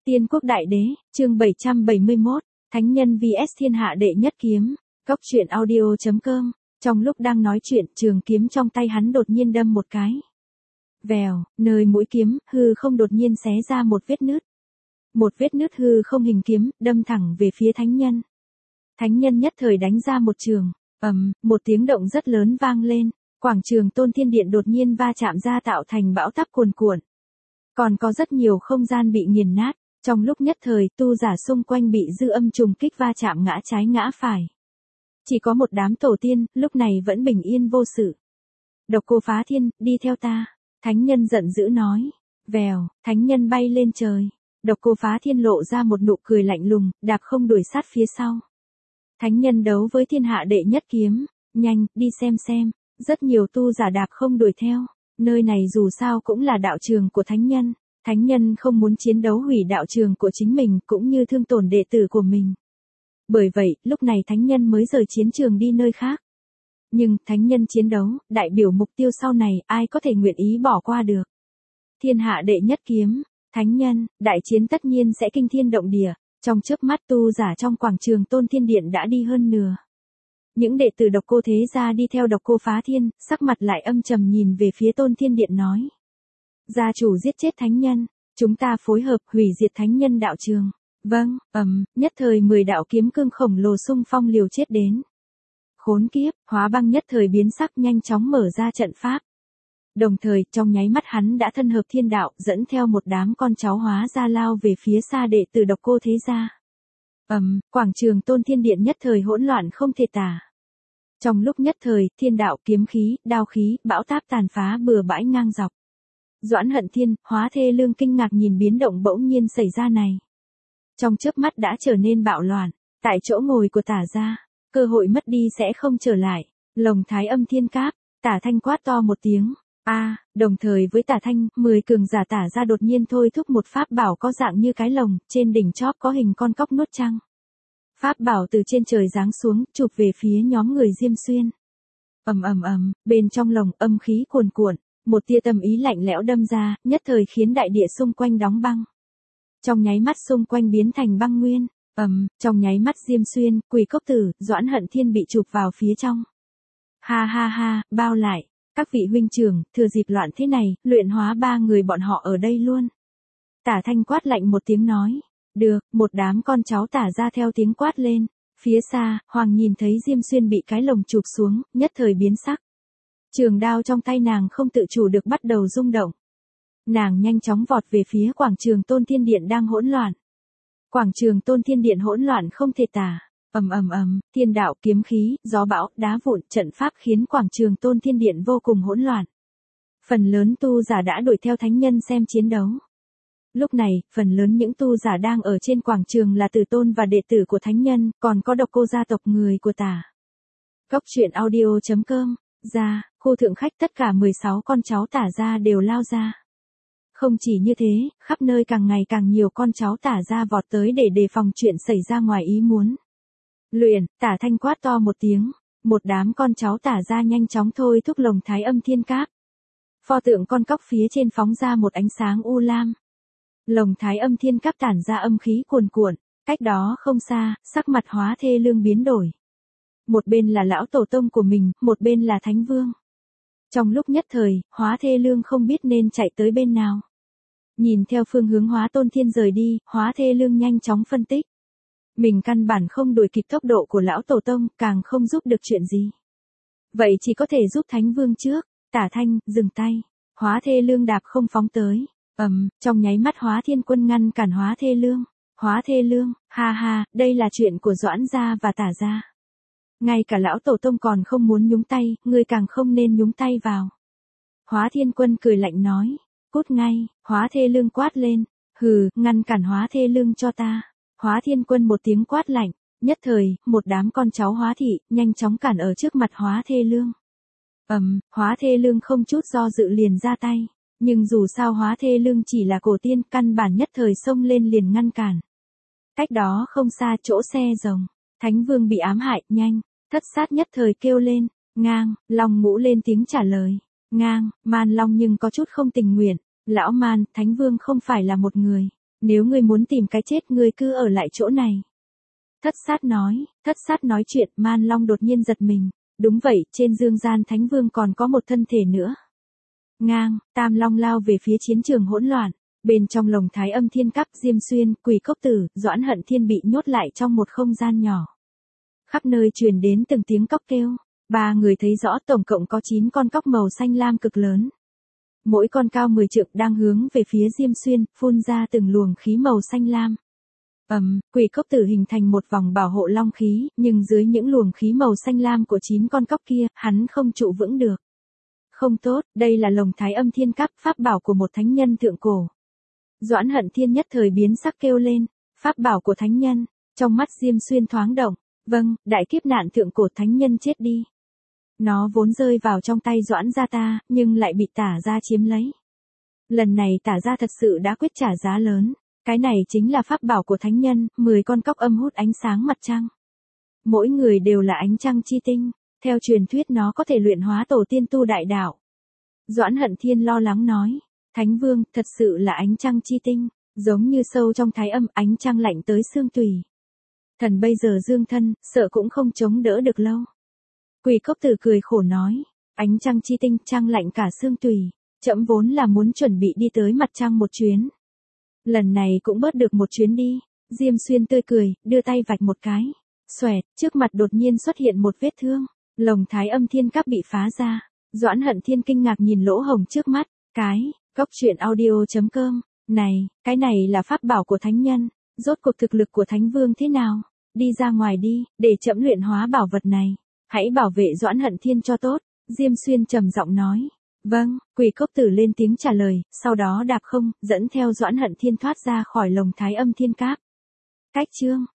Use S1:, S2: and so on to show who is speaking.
S1: Tiên quốc đại đế, chương 771, Thánh nhân vs thiên hạ đệ nhất kiếm, Cốc truyện audio.com. Trong lúc đang nói chuyện, trường kiếm trong tay hắn đột nhiên đâm một cái. Vèo, nơi mũi kiếm, hư không đột nhiên xé ra một vết nứt. Một vết nứt hư không hình kiếm, đâm thẳng về phía thánh nhân. Thánh nhân nhất thời đánh ra một trường, một tiếng động rất lớn vang lên, quảng trường Tôn Thiên Điện đột nhiên va chạm ra tạo thành bão táp cuồn cuộn. Còn có rất nhiều không gian bị nghiền nát, trong lúc nhất thời tu giả xung quanh bị dư âm trùng kích va chạm ngã trái ngã phải. Chỉ có một đám tổ tiên, lúc này vẫn bình yên vô sự. Độc Cô Phá Thiên, đi theo ta. Thánh nhân giận dữ nói. Vèo, thánh nhân bay lên trời. Độc Cô Phá Thiên lộ ra một nụ cười lạnh lùng, đạp không đuổi sát phía sau. Thánh nhân đấu với thiên hạ đệ nhất kiếm. Nhanh, đi xem. Rất nhiều tu giả đạp không đuổi theo. Nơi này dù sao cũng là đạo trường của thánh nhân. Thánh nhân không muốn chiến đấu hủy đạo trường của chính mình cũng như thương tổn đệ tử của mình. Bởi vậy, lúc này thánh nhân mới rời chiến trường đi nơi khác. Nhưng, thánh nhân chiến đấu, đại biểu mục tiêu sau này, ai có thể nguyện ý bỏ qua được. Thiên hạ đệ nhất kiếm, thánh nhân, đại chiến tất nhiên sẽ kinh thiên động địa, trong chớp mắt tu giả trong quảng trường Tôn Thiên Điện đã đi hơn nửa. Những đệ tử Độc Cô Thế Gia đi theo Độc Cô Phá Thiên, sắc mặt lại âm trầm nhìn về phía Tôn Thiên Điện nói. Gia chủ giết chết thánh nhân, chúng ta phối hợp hủy diệt thánh nhân đạo trường. Vâng, nhất thời 10 đạo kiếm cương khổng lồ xung phong liều chết đến. Khốn kiếp, Hóa Băng nhất thời biến sắc nhanh chóng mở ra trận pháp. Đồng thời, trong nháy mắt hắn đã thân hợp thiên đạo, dẫn theo một đám con cháu Hóa ra lao về phía xa đệ tử Độc Cô Thế Gia. Quảng trường Tôn Thiên Điện nhất thời hỗn loạn không thể tả. Trong lúc nhất thời, thiên đạo kiếm khí, đao khí, bão táp tàn phá bừa bãi ngang dọc. Doãn Hận Thiên, Hóa Thê Lương kinh ngạc nhìn biến động bỗng nhiên xảy ra này. Trong chớp mắt đã trở nên bạo loạn, tại chỗ ngồi của Tả gia, cơ hội mất đi sẽ không trở lại. Lồng Thái Âm Thiên Cáp, Tả Thanh quát to một tiếng. Đồng thời với Tả Thanh, 10 cường giả Tả gia đột nhiên thôi thúc một pháp bảo có dạng như cái lồng, trên đỉnh chóp có hình con cóc nuốt trăng. Pháp bảo từ trên trời giáng xuống, chụp về phía nhóm người Diêm Xuyên. Bên trong lồng âm khí cuồn cuộn, một tia tâm ý lạnh lẽo đâm ra, nhất thời khiến đại địa xung quanh đóng băng. Trong nháy mắt xung quanh biến thành băng nguyên. Trong nháy mắt Diêm Xuyên, Quỷ Cốc Tử, Doãn Hận Thiên bị chụp vào phía trong. Ha, bao lại, các vị huynh trưởng, thừa dịp loạn thế này, luyện hóa 3 người bọn họ ở đây luôn. Tả Thanh quát lạnh một tiếng nói. Được, một đám con cháu Tả ra theo tiếng quát lên. Phía xa, Hoàng nhìn thấy Diêm Xuyên bị cái lồng chụp xuống, nhất thời biến sắc. Trường đao trong tay nàng không tự chủ được bắt đầu rung động. Nàng nhanh chóng vọt về phía quảng trường Tôn Thiên Điện đang hỗn loạn. Quảng trường Tôn Thiên Điện hỗn loạn không thể tả. Thiên đạo kiếm khí, gió bão, đá vụn, trận pháp khiến quảng trường Tôn Thiên Điện vô cùng hỗn loạn. Phần lớn tu giả đã đuổi theo thánh nhân xem chiến đấu. Lúc này, phần lớn những tu giả đang ở trên quảng trường là tử tôn và đệ tử của thánh nhân, còn có Độc Cô gia tộc người của Tả. Cốc truyện audio.com, khu thượng khách tất cả 16 con cháu Tả gia đều lao ra. Không chỉ như thế, khắp nơi càng ngày càng nhiều con cháu Tả gia vọt tới để đề phòng chuyện xảy ra ngoài ý muốn. Luyện, Tả Thanh quát to một tiếng, một đám con cháu Tả gia nhanh chóng thôi thúc Lồng Thái Âm Thiên Cáp. Pho tượng con cóc phía trên phóng ra một ánh sáng u lam. Lồng Thái Âm Thiên Cáp tản ra âm khí cuồn cuộn, cách đó không xa, sắc mặt Hóa Thê Lương biến đổi. Một bên là lão tổ tông của mình, một bên là Thánh Vương. Trong lúc nhất thời, Hóa Thê Lương không biết nên chạy tới bên nào. Nhìn theo phương hướng Hóa Tôn Thiên rời đi, Hóa Thê Lương nhanh chóng phân tích. Mình căn bản không đuổi kịp tốc độ của lão tổ tông, càng không giúp được chuyện gì. Vậy chỉ có thể giúp Thánh Vương trước. Tả Thanh, dừng tay. Hóa Thê Lương đạp không phóng tới. Trong nháy mắt Hóa Thiên Quân ngăn cản Hóa Thê Lương. Hóa Thê Lương, ha, đây là chuyện của Doãn gia và Tả gia. Ngay cả lão tổ tông còn không muốn nhúng tay, ngươi càng không nên nhúng tay vào. Hóa Thiên Quân cười lạnh nói. Cút ngay, Hóa Thê Lương quát lên. Hừ, ngăn cản Hóa Thê Lương cho ta. Hóa Thiên Quân một tiếng quát lạnh. Nhất thời, một đám con cháu Hóa thị, nhanh chóng cản ở trước mặt Hóa Thê Lương. Hóa Thê Lương không chút do dự liền ra tay. Nhưng dù sao Hóa Thê Lương chỉ là cổ tiên, căn bản nhất thời xông lên liền ngăn cản. Cách đó không xa chỗ xe rồng. Thánh Vương bị ám hại, nhanh. Thất sát nhất thời kêu lên. Ngang, Long Ngũ lên tiếng trả lời. Ngang, Man Long nhưng có chút không tình nguyện. Lão Man, Thánh Vương không phải là một người. Nếu ngươi muốn tìm cái chết ngươi cứ ở lại chỗ này. Thất sát nói chuyện, Man Long đột nhiên giật mình. Đúng vậy, trên dương gian Thánh Vương còn có một thân thể nữa. Ngang, Tam Long lao về phía chiến trường hỗn loạn. Bên trong lồng Thái Âm Thiên Cáp, Diêm Xuyên, Quỷ Cốc Tử, Doãn Hận Thiên bị nhốt lại trong một không gian nhỏ. Khắp nơi truyền đến từng tiếng cóc kêu. Ba người thấy rõ tổng cộng có 9 con cóc màu xanh lam cực lớn. Mỗi con cao 10 trượng đang hướng về phía Diêm Xuyên, phun ra từng luồng khí màu xanh lam. Quỷ Cốc Tử hình thành một vòng bảo hộ long khí, nhưng dưới những luồng khí màu xanh lam của 9 con cóc kia, hắn không trụ vững được. Không tốt, đây là lồng Thái Âm Thiên Cáp, pháp bảo của một thánh nhân thượng cổ. Doãn Hận Thiên nhất thời biến sắc kêu lên, pháp bảo của thánh nhân, trong mắt Diêm Xuyên thoáng động, vâng, đại kiếp nạn thượng cổ thánh nhân chết đi. Nó vốn rơi vào trong tay Doãn gia ta, nhưng lại bị Tả gia chiếm lấy. Lần này Tả gia thật sự đã quyết trả giá lớn, cái này chính là pháp bảo của thánh nhân, 10 con cóc âm hút ánh sáng mặt trăng. Mỗi người đều là ánh trăng chi tinh, theo truyền thuyết nó có thể luyện hóa tổ tiên tu đại đạo. Doãn Hận Thiên lo lắng nói, Thánh Vương, thật sự là ánh trăng chi tinh, giống như sâu trong thái âm, ánh trăng lạnh tới xương tủy. Thần bây giờ dương thân, sợ cũng không chống đỡ được lâu. Quỷ Cốc Tử cười khổ nói, ánh trăng chi tinh, trăng lạnh cả xương tủy, trẫm vốn là muốn chuẩn bị đi tới mặt trăng một chuyến. Lần này cũng bớt được một chuyến đi. Diêm Xuyên tươi cười, đưa tay vạch một cái. Xoẹt, trước mặt đột nhiên xuất hiện một vết thương. Lồng Thái Âm Thiên Cáp bị phá ra. Doãn Hận Thiên kinh ngạc nhìn lỗ hồng trước mắt. Góc truyện audio.com. Này, cái này là pháp bảo của thánh nhân. Rốt cuộc thực lực của Thánh Vương thế nào? Đi ra ngoài đi, để trẫm luyện hóa bảo vật này. Hãy bảo vệ Doãn Hận Thiên cho tốt. Diêm Xuyên trầm giọng nói. Vâng, Quỷ Cốc Tử lên tiếng trả lời, sau đó đạp không, dẫn theo Doãn Hận Thiên thoát ra khỏi lồng Thái Âm Thiên Cáp. Cách chương